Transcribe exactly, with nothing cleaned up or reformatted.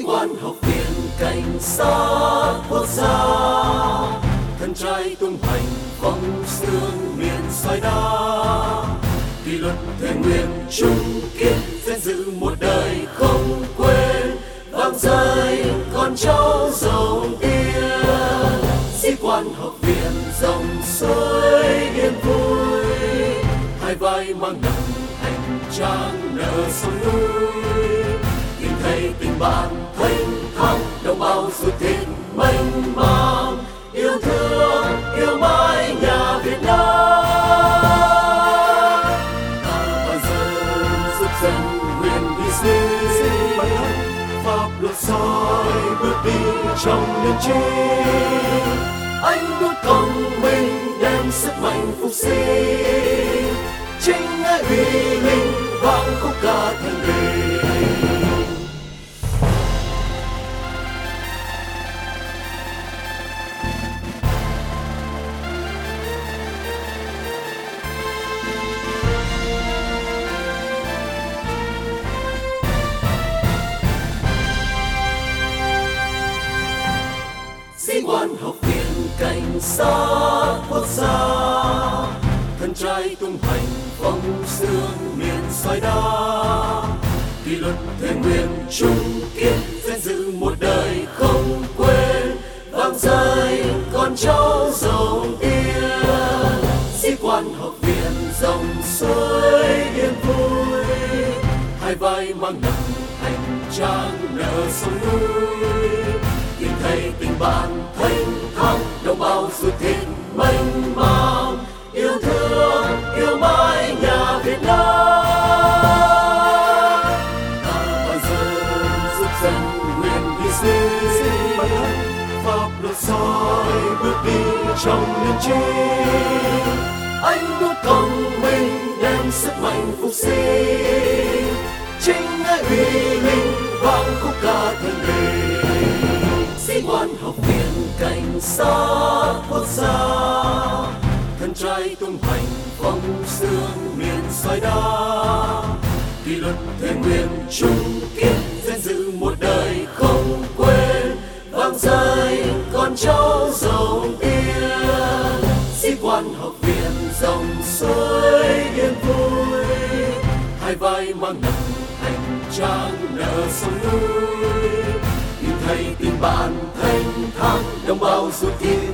sĩ quan học viện cảnh sát quốc gia, thân trai tung hoành phong sương miền soi đá. Kỷ luật thề nguyện chung kiên sẽ giữ một đời không quên, vang dậy con cháu dòng tiên. Sĩ quan học viện dòng suối yên vui, hai vai mang nặng hành trang nở sông núi. Tìm thấy tình bạn thanh thang, đồng bào ruột thịt mênh mang, yêu thương yêu mãi nhà Việt Nam. Ta bao giờ giúp dân nguyện hy sinh, pháp luật soi bước đi trong niềm tin. Anh đốt công minh đem sức mạnh phục sinh, chính ngài uy linh vang khúc ca thanh bình. Sĩ quan học viện cảnh sát quốc gia, thân trai tung hoành phong sương miền soi đá. Kỷ luật thề nguyện chung kiên sẽ giữ một đời không quên, vang dậy con cháu dòng tiên. Sĩ quan học viện dòng suối yên vui, hai vai mang nặng hành trang nở sông núi. Tìm thấy tình bạn thanh thang, đồng bào ruột thịt mênh mang, yêu thương yêu mãi nhà Việt Nam. Ta bao giờ giúp dân nguyện hy sinh, pháp luật soi bước đi trong niềm tin. Anh đốt công minh đem sức mạnh phục sinh, chính ngài uy linh vang khúc ca thanh bình. Sĩ quan học viện cảnh sát quốc gia, thân trai tung hoành phong sương miền soi đá. Kỷ luật thề nguyện chung kiên sẽ giữ một đời không quên, vang dậy con cháu dòng tiên. Sĩ quan học viện dòng suối yên vui, hai vai mang nặng hành trang nở sông núi. Tìm thấy tình bạn thanh thang, đồng bào ruột thịt